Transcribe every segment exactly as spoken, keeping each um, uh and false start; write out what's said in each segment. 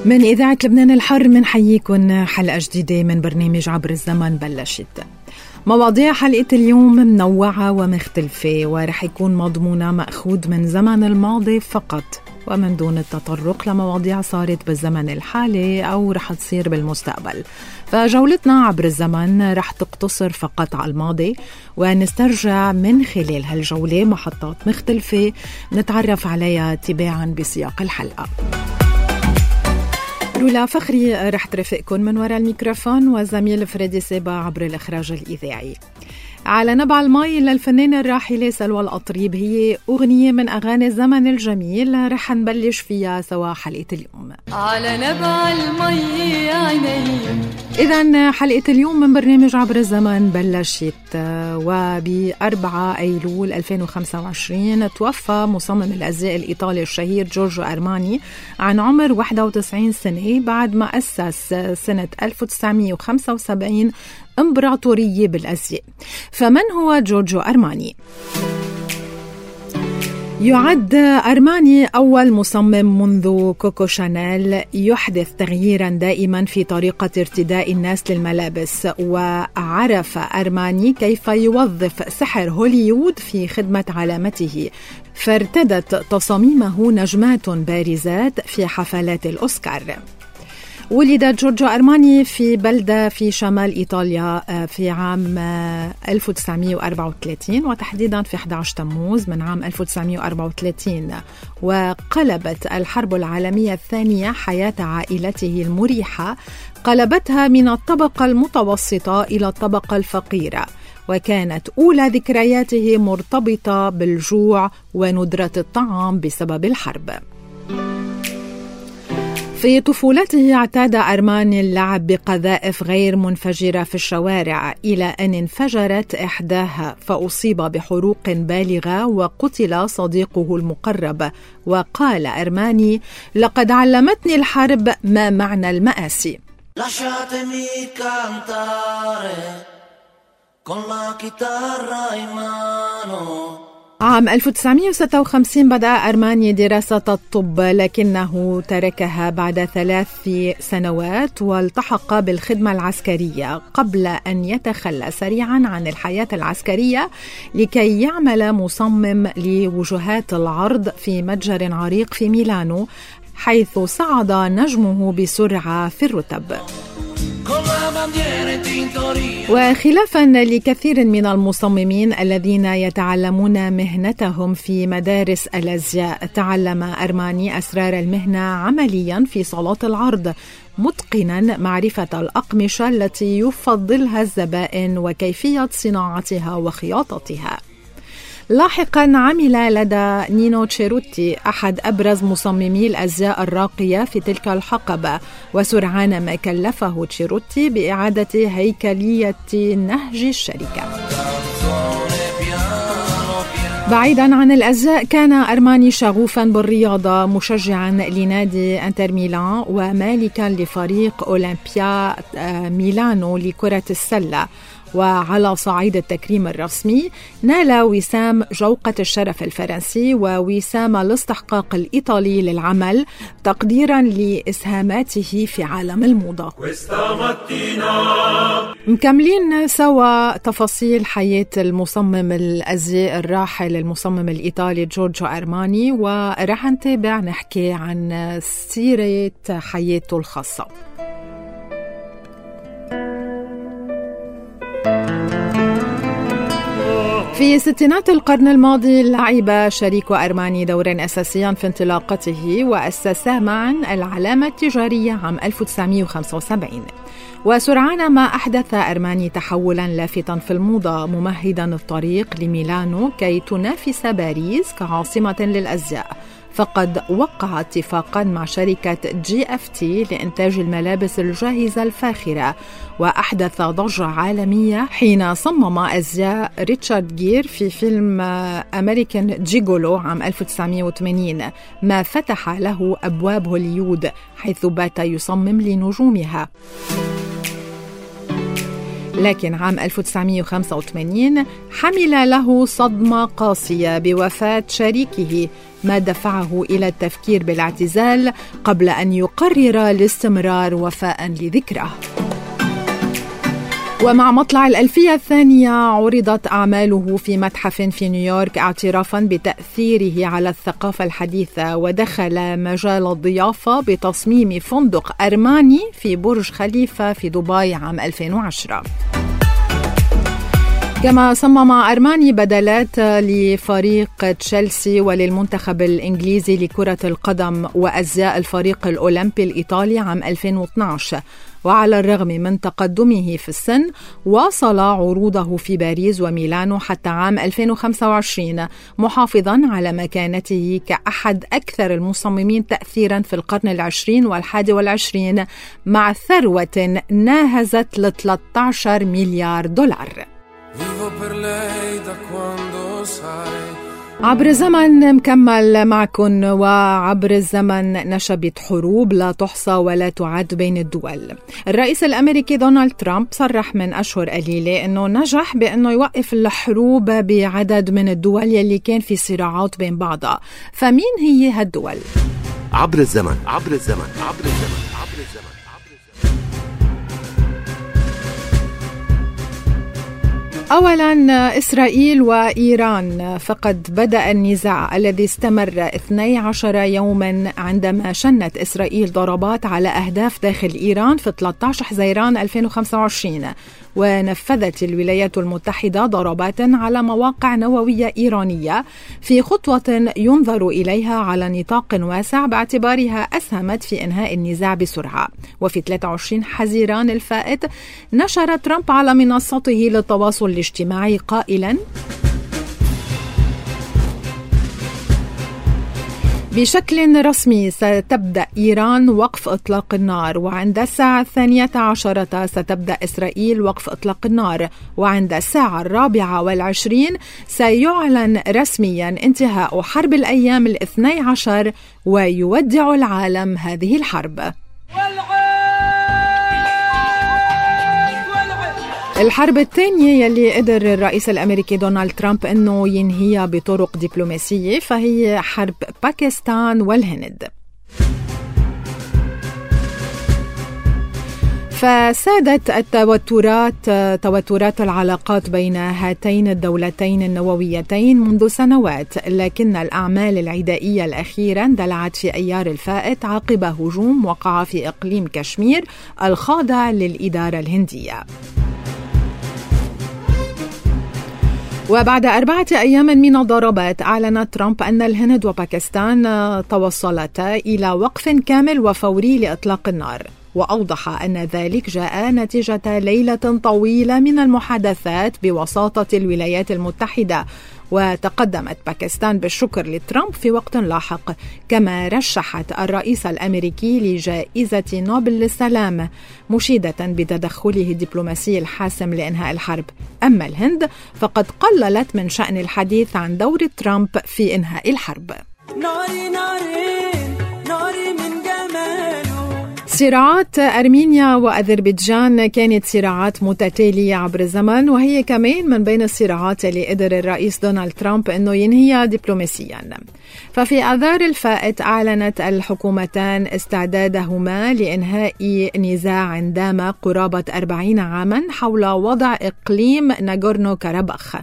من إذاعة لبنان الحر منحييكم حلقة جديدة من برنامج عبر الزمن بلشت. مواضيع حلقة اليوم منوعة ومختلفة ورح يكون مضمونها مأخوذ من زمن الماضي فقط ومن دون التطرق لمواضيع صارت بالزمن الحالي أو رح تصير بالمستقبل. فجولتنا عبر الزمن رح تقتصر فقط على الماضي ونسترجع من خلال هالجولة محطات مختلفة نتعرف عليها تباعا بسياق الحلقة. لولا فخري رح ترافقكم من وراء الميكروفون وزميل فريدي سيبا عبر الإخراج الإذاعي. على نبع المي للفنانة الراحلة سلوى القطريب هي أغنية من أغاني الزمن الجميل رح نبلش فيها سوا حلقة اليوم. على نبع المي عيني. إذن حلقة اليوم من برنامج عبر الزمن بلشت، وبأربعة أيلول ألفين وخمسة وعشرين توفى مصمم الأزياء الإيطالي الشهير جورجو أرماني عن عمر واحد وتسعين سنة بعد ما أسس سنة ألف وتسعمائة وخمسة وسبعين إمبراطورية بالأزياء. فمن هو جورجو أرماني؟ يعد أرماني أول مصمم منذ كوكو شانيل يحدث تغييرا دائما في طريقة ارتداء الناس للملابس، وعرف أرماني كيف يوظف سحر هوليوود في خدمة علامته، فارتدت تصاميمه نجمات بارزات في حفلات الأوسكار. ولد جورجو أرماني في بلدة في شمال إيطاليا في عام ألف وتسعمائة وأربعة وثلاثين وتحديدا في أحد عشر تموز من عام ألف وتسعمائة وأربعة وثلاثين. وقلبت الحرب العالمية الثانية حياة عائلته المريحة، قلبتها من الطبقة المتوسطة إلى الطبقة الفقيرة، وكانت أولى ذكرياته مرتبطة بالجوع وندرة الطعام بسبب الحرب. في طفولته اعتاد أرماني اللعب بقذائف غير منفجرة في الشوارع إلى أن انفجرت إحداها فأصيب بحروق بالغة وقتل صديقه المقرب. وقال أرماني: لقد علمتني الحرب ما معنى المآسي. عام ألف وتسعمائة وستة وخمسين بدأ أرماني دراسة الطب، لكنه تركها بعد ثلاث سنوات والتحق بالخدمة العسكرية قبل أن يتخلى سريعا عن الحياة العسكرية لكي يعمل مصمم لوجهات العرض في متجر عريق في ميلانو، حيث صعد نجمه بسرعة في الرتب. وخلافا لكثير من المصممين الذين يتعلمون مهنتهم في مدارس الأزياء، تعلم أرماني أسرار المهنة عمليا في صالات العرض، متقنا معرفة الأقمشة التي يفضلها الزبائن وكيفية صناعتها وخياطتها. لاحقا عمل لدى نينو تشيروتي أحد أبرز مصممي الأزياء الراقية في تلك الحقبة، وسرعان ما كلفه تشيروتي بإعادة هيكلية نهج الشركة. بعيدا عن الأزياء كان أرماني شغوفا بالرياضة، مشجعا لنادي انتر ميلان ومالكا لفريق أولمبيا ميلانو لكرة السلة. وعلى صعيد التكريم الرسمي نال وسام جوقة الشرف الفرنسي ووسام الاستحقاق الإيطالي للعمل تقديرا لإسهاماته في عالم الموضة. مكملين سوا تفاصيل حياة المصمم الأزياء الراحل المصمم الإيطالي جورجو أرماني، ورح نتابع نحكي عن سيرة حياته الخاصة. في ستينات القرن الماضي لعب شريك أرماني دورا أساسيا في انطلاقته، وأسسا معا العلامة التجارية عام ألف وتسعمائة وخمسة وسبعين. وسرعان ما أحدث أرماني تحولا لافتا في الموضة، ممهدا الطريق لميلانو كي تنافس باريس كعاصمة للأزياء، فقد وقع اتفاقا مع شركة جي اف تي لإنتاج الملابس الجاهزة الفاخرة، وأحدث ضجة عالمية حين صمم أزياء ريتشارد جير في فيلم أمريكان جيغولو عام ألف وتسعمائة وثمانين، ما فتح له أبواب هوليوود حيث بات يصمم لنجومها. لكن عام ألف وتسعمائة وخمسة وثمانين حمل له صدمة قاسية بوفاة شريكه، ما دفعه إلى التفكير بالاعتزال قبل أن يقرر الاستمرار وفاء لذكره. ومع مطلع الألفية الثانية عرضت أعماله في متحف في نيويورك اعترافاً بتأثيره على الثقافة الحديثة، ودخل مجال الضيافة بتصميم فندق أرماني في برج خليفة في دبي عام ألفين وعشرة. كما صمم أرماني بدلات لفريق تشيلسي وللمنتخب الإنجليزي لكرة القدم وأزياء الفريق الأولمبي الإيطالي عام ألفين واثني عشر. وعلى الرغم من تقدمه في السن واصل عروضه في باريس وميلانو حتى عام ألفين وخمسة وعشرين، محافظا على مكانته كأحد أكثر المصممين تأثيرا في القرن العشرين والحادي والعشرين، مع ثروة ناهزت ل ثلاثة عشر مليار دولار. عبر الزمن مكمل معكم. وعبر الزمن نشبت حروب لا تحصى ولا تعد بين الدول. الرئيس الأمريكي دونالد ترامب صرح من أشهر قليلة أنه نجح بأنه يوقف الحروب بعدد من الدول يلي كان في صراعات بين بعضها. فمين هي هالدول؟ عبر الزمن عبر الزمن عبر الزمن عبر الزمن أولاً إسرائيل وإيران، فقد بدأ النزاع الذي استمر اثني عشر يوماً عندما شنت إسرائيل ضربات على أهداف داخل إيران في ثلاثة عشر حزيران ألفين وخمسة وعشرين، ونفذت الولايات المتحدة ضربات على مواقع نووية إيرانية في خطوة ينظر إليها على نطاق واسع باعتبارها أسهمت في إنهاء النزاع بسرعة. وفي ثلاثة وعشرين حزيران الفائت نشر ترامب على منصته للتواصل الاجتماعي قائلاً: بشكل رسمي ستبدأ إيران وقف إطلاق النار، وعند الساعة الثانية عشرة ستبدأ إسرائيل وقف إطلاق النار، وعند الساعة الرابعة والعشرين سيعلن رسميا انتهاء حرب الأيام الاثني عشر ويودع العالم هذه الحرب. الحرب الثانية يلي قدر الرئيس الأمريكي دونالد ترامب أنه ينهيها بطرق دبلوماسية فهي حرب باكستان والهند. فسادت التوترات توترات العلاقات بين هاتين الدولتين النوويتين منذ سنوات، لكن الأعمال العدائية الأخيرة اندلعت في أيار الفائت عقب هجوم وقع في إقليم كشمير الخاضع للإدارة الهندية. وبعد أربعة أيام من الضربات أعلن ترامب أن الهند وباكستان توصلتا إلى وقف كامل وفوري لإطلاق النار، وأوضح أن ذلك جاء نتيجة ليلة طويلة من المحادثات بوساطة الولايات المتحدة. وتقدمت باكستان بالشكر لترامب في وقت لاحق، كما رشحت الرئيس الأمريكي لجائزة نوبل للسلام، مشيدة بتدخله الدبلوماسي الحاسم لإنهاء الحرب. أما الهند فقد قللت من شأن الحديث عن دور ترامب في إنهاء الحرب. ناري ناري ناري من جماله. صراعات أرمينيا وأذربيجان كانت صراعات متتالية عبر الزمن، وهي كمان من بين الصراعات اللي قدر الرئيس دونالد ترامب أنه ينهيها دبلوماسيا. ففي آذار الفائت أعلنت الحكومتان استعدادهما لإنهاء نزاع دام قرابة أربعين عاما حول وضع إقليم ناغورنو كاراباخ.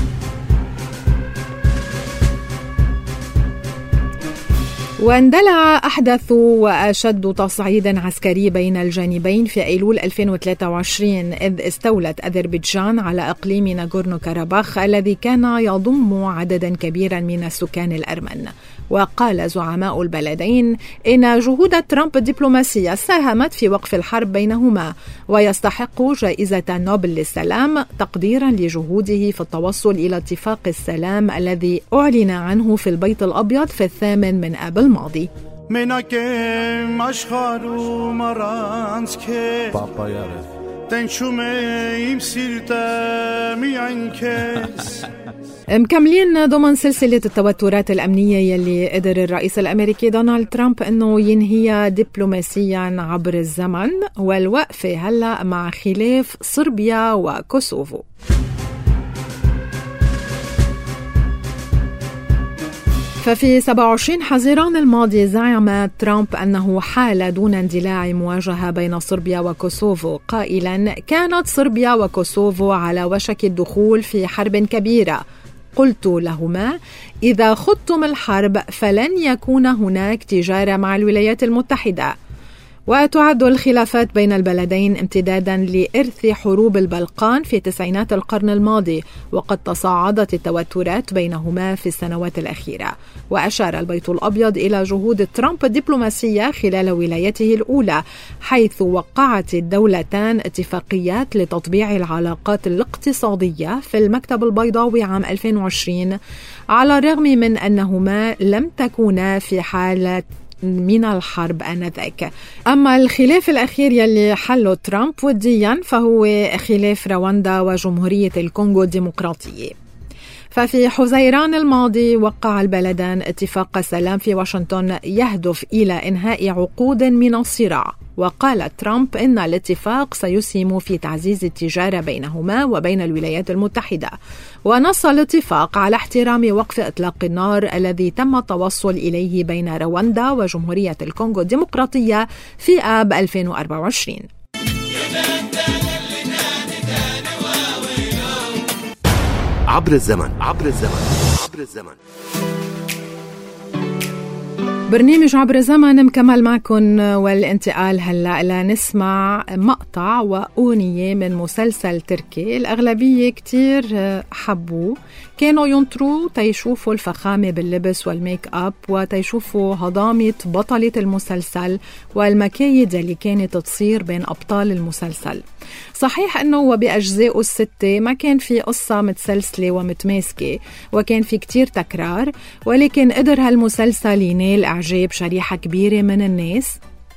واندلع أحدث وأشد تصعيد عسكري بين الجانبين في أيلول ألفين وثلاثة وعشرين، إذ استولت أذربيجان على إقليم ناغورنو كاراباخ الذي كان يضم عددا كبيرا من السكان الأرمن. وقال زعماء البلدين إن جهود ترامب الدبلوماسية ساهمت في وقف الحرب بينهما، ويستحق جائزة نوبل للسلام تقديرا لجهوده في التوصل إلى اتفاق السلام الذي أعلن عنه في البيت الأبيض في الثامن من آب الماضي. مكملين ضمن سلسلة التوترات الأمنية يلي قدر الرئيس الأمريكي دونالد ترامب أنه ينهيها دبلوماسيا عبر الزمن، والوقفة هلأ مع خلاف صربيا وكوسوفو. ففي سبعة وعشرين حزيران الماضي زعم ترامب أنه حال دون اندلاع مواجهة بين صربيا وكوسوفو، قائلا: كانت صربيا وكوسوفو على وشك الدخول في حرب كبيرة. قلت لهما: إذا خضتم الحرب فلن يكون هناك تجارة مع الولايات المتحدة. وتعد الخلافات بين البلدين امتدادا لإرث حروب البلقان في تسعينات القرن الماضي، وقد تصاعدت التوترات بينهما في السنوات الأخيرة. وأشار البيت الأبيض إلى جهود ترامب الدبلوماسية خلال ولايته الأولى، حيث وقعت الدولتان اتفاقيات لتطبيع العلاقات الاقتصادية في المكتب البيضاوي عام ألفين وعشرين، على الرغم من أنهما لم تكونا في حالة من الحرب آنذاك. أما الخلاف الأخير يلي حله ترامب وديا فهو خلاف رواندا وجمهورية الكونغو الديمقراطية. ففي حزيران الماضي وقع البلدان اتفاق سلام في واشنطن يهدف إلى إنهاء عقود من الصراع. وقال ترامب إن الاتفاق سيسهم في تعزيز التجارة بينهما وبين الولايات المتحدة. ونص الاتفاق على احترام وقف إطلاق النار الذي تم التوصل إليه بين رواندا وجمهورية الكونغو الديمقراطية في آب ألفين وأربعة وعشرين. عبر الزمن عبر الزمن عبر الزمن برنامج عبر الزمن مكمل معكم، والانتقال هلأ لنسمع مقطع وأغنية من مسلسل تركي الأغلبية كتير حبوه. كانوا ينطروا تيشوفوا الفخامة باللبس والميك أب وتيشوفوا هضامة بطلة المسلسل والمكايد اللي كانت تصير بين أبطال المسلسل. صحيح أنه وبأجزائه الستة ما كان في قصة متسلسلة ومتماسكة وكان في كتير تكرار، ولكن قدر هالمسلسل ينال إعجاب شريحة كبيرة من الناس،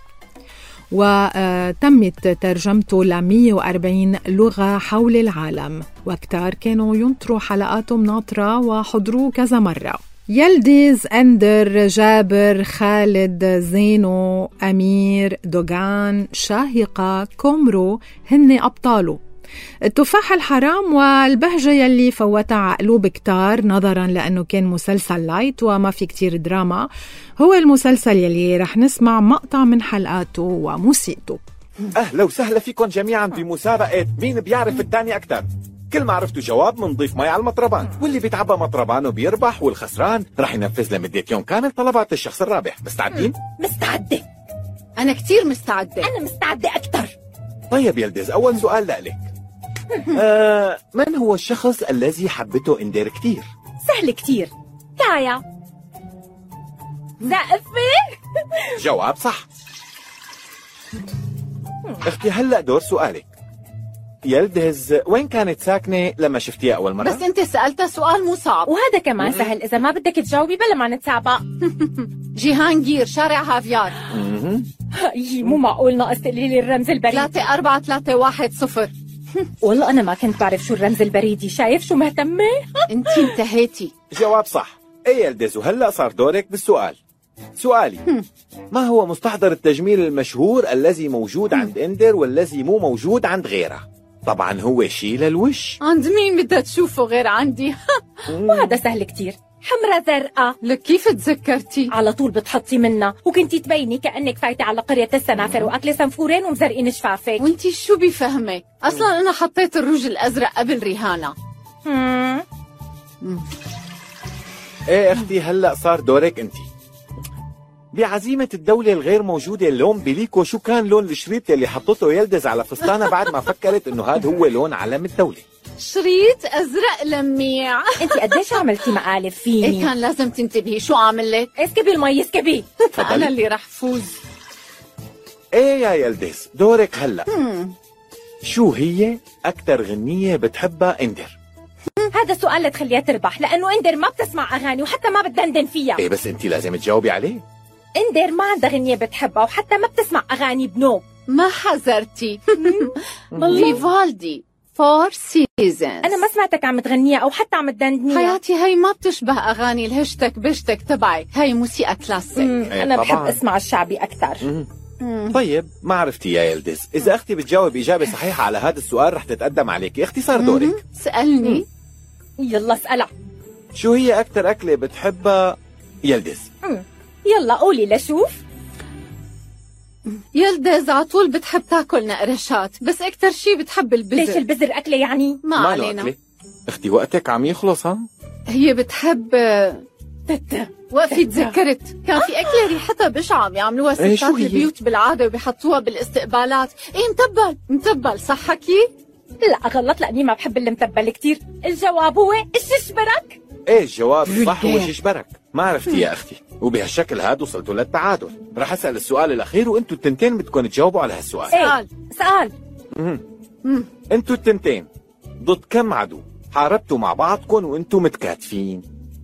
وتمت ترجمته ل مية وأربعين لغة حول العالم، وكتار كانوا ينطروا حلقاته مناطرة وحضروه كذا مرة. يلدز، أندر، جابر، خالد، زينو، أمير، دوغان، شاهقة، كومرو هن أبطاله. التفاح الحرام والبهجة يلي فوتها عقلوب كتار نظرا لأنه كان مسلسل لايت وما في كتير دراما، هو المسلسل يلي رح نسمع مقطع من حلقاته وموسيقته. أهلا وسهلا فيكم جميعا بمسابقة مين بيعرف التاني أكتر. كل ما عرفتوا جواب منضيف مي على المطربان، واللي بيتعبى مطربانه بيربح، والخسران رح ينفذ لمدة يوم كامل طلبات الشخص الرابح. مستعدين؟ مستعدة. أنا كتير مستعدة. أنا مستعدة أكتر. طيب يلدز، أول سؤال لك. آه، من هو الشخص الذي حبته إندير كتير؟ سهل كتير، كايا. زقفة. جواب صح. اختي هلأ دور سؤالك. يلدز، وين كانت ساكنة لما شفتيها أول مرة؟ بس أنت سألتها سؤال مو صعب. وهذا كمان سهل، إذا ما بدك تجاوبي بلا ما نتسابق. جيهانجير، شارع هافيار. اي مو معقول ناقص تقولي لي الرمز البريدي. ثلاثة أربعة ثلاثة واحد صفر. والله أنا ما كنت بعرف شو الرمز البريدي. شايف شو مهتمة؟ أنت انتهيتي. جواب صح. ايه يلدز، وهلأ صار دورك بالسؤال. سؤالي: ما هو مستحضر التجميل المشهور الذي موجود عند إندر والذي مو موجود عند غيرها؟ طبعا هو شي للوش. عند مين بدها تشوفه غير عندي؟ وهذا سهل كتير، حمرة زرقاء. لك كيف تذكرتي؟ على طول بتحطي منها، وكنتي تبيني كأنك فايتة على قرية السنافر وأكلة سنفورين ومزرقين شفافك. وانتي شو بفهمك؟ أصلا أنا حطيت الروج الأزرق قبل ريهانة. ايه اختي، هلأ صار دورك انتي. بعزيمة الدولة الغير موجودة اللون بليكو، شو كان لون الشريط اللي حطته يلدز على فستانة بعد ما فكرت انه هذا هو لون علم الدولة؟ شريط أزرق لميع. انت قديش عملتي مقالب فيني؟ ايه كان لازم تنتبهي. شو عامل لك؟ اسكبي المي، اسكبي. أنا اللي رح فوز. ايه يا يلدز، دورك هلأ. شو هي أكتر غنية بتحبها إندر؟ هذا السؤال لتخليها تربح، لأنه إندر ما بتسمع أغاني وحتى ما بتدندن فيها. ايه بس انتي لازم تجاوبي عليه. إندر ما عندها غنية بتحبها وحتى ما بتسمع أغاني بنوب. ما حذرتي. فيفالدي. فور سيزونز. انا ما سمعتك عم تغنيها او حتى عم تدندنيها. حياتي هي ما بتشبه اغاني الهشتك بشتك تبعك، هي موسيقى كلاسيك. إيه انا بحب طبعاً. اسمع الشعبي اكثر. طيب ما عرفتي يا يلدز، اذا اختي بتجاوب اجابه صحيحه على هذا السؤال رح تتقدم عليك. اختي صار دورك. سألني. يلا اسألها. شو هي اكثر اكله بتحبها يلدز؟ مم. يلا قولي لشوف. يلدز على طول بتحب تاكل نقرشات، بس اكثر شي بتحب البزر. ليش البزر اكله يعني؟ ما ما له علينا. أكلة. اختي وقتك عم يخلص. ها هي بتحب تتا. وقفي تذكرت كان في أكلة ريحتها بشعة بيعملوها إيه، ستات شو هي؟ البيوت بالعادة وبيحطوها بالاستقبالات. ايه متبل متبل صح حكي؟ لا غلط، لاني ما بحب المتبل كتير. الجواب هو الششبرك. ايه الجواب صح هو ششبرك. ما عرفتي يا اختي، وبهالشكل هاد وصلتوا للتعادل. رح اسال السؤال الاخير وانتوا التنتين بدكم تجاوبوا على هالسؤال. ايه سؤال. مم. انتوا التنتين ضد كم عدو حاربتوا مع بعضكم وانتوا متكاتفين؟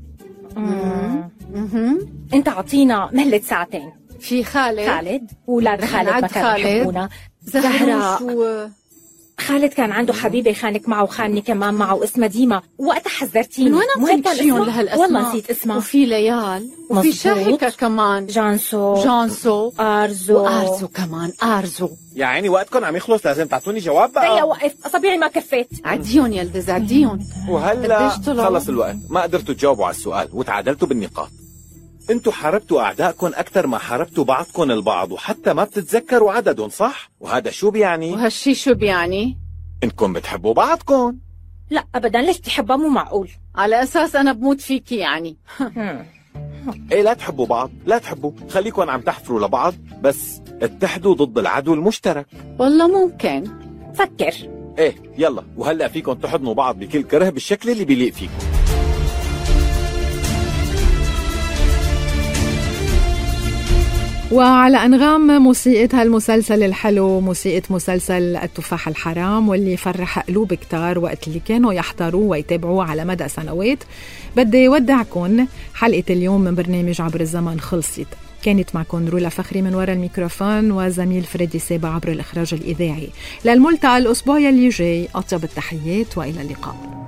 انت عطينا مهلة ساعتين. في خالد خالد واولاد خالد ما عند كانوا خالد. يحبونا. زهراء. زهراء. خالد كان عنده حبيبة خانك معه وخاني كمان معه اسمها ديما، وقتها حذرتيني. من وين مو هيك عم كان تمشيهم اسمها؟ لهالاسماء؟ والله نسيت اسمها. وفي ليال وفي مزبوط. شاهكة كمان. جانسو جانسو ارزو وارزو كمان ارزو. يا عيني وقتكم عم يخلص، لازم تعطوني جواب بقى. دقيقة وقف، أصابعي ما كفيت. عديهم يلدز عديهم. وهلا قديش طلعوا؟ خلص الوقت، ما قدرتوا تجاوبوا على السؤال وتعادلتوا بالنقاط. انتوا حاربتوا اعدائكم اكثر ما حاربتوا بعضكم البعض، وحتى ما بتتذكروا عددهم صح؟ وهذا شو بيعني؟ وهالشي شو بيعني؟ انكم بتحبوا بعضكم. لا أبدا، ليش تحبها؟ مو معقول. على أساس أنا بموت فيكي يعني. ايه لا تحبوا بعض، لا تحبوا، خليكم عم تحفروا لبعض، بس اتحدوا ضد العدو المشترك. والله ممكن. فكر. ايه يلا، وهلا فيكم تحضنوا بعض بكل كره بالشكل اللي بيليق فيكم. وعلى أنغام موسيقى هالمسلسل الحلو، موسيقى مسلسل التفاح الحرام واللي فرح قلوب كتار وقت اللي كانوا يحضروا ويتابعوا على مدى سنوات. بدي ودعكم. حلقة اليوم من برنامج عبر الزمن خلصت. كانت معكم رولا فخري من وراء الميكروفون، وزميل فريدي سابا عبر الإخراج الإذاعي. للملتقى الأسبوع اللي جاي، أطيب التحيات وإلى اللقاء.